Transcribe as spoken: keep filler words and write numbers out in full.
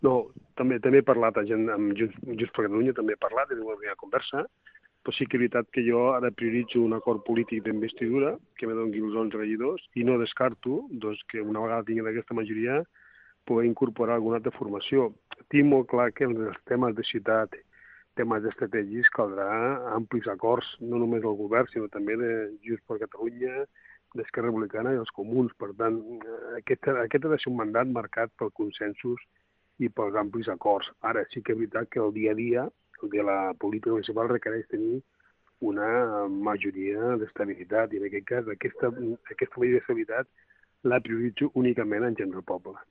No, també també he parlat amb Junts per Catalunya, també he parlat, he tingut una primera conversa, però sí que és veritat que jo ara prioritzo un acord polític d'investidura que me doni els onze regidors i no descarto doncs, que una vegada tinguin aquesta majoria poder incorporar alguna altra formació. Tinc molt clar que en els temes de ciutat, temes estratègics, caldrà amplis acords, no només del govern, sinó també de Junts per Catalunya, d'Esquerra Republicana i els comuns. Per tant, aquest, aquest ha de ser un mandat marcat pels consensos i pels amplis acords. Ara sí que és veritat que el dia a dia, el dia de la política municipal requereix tenir una majoria d'estabilitat i en aquest cas aquesta, aquesta majoria d'estabilitat la prioritzo únicament en gent del poble.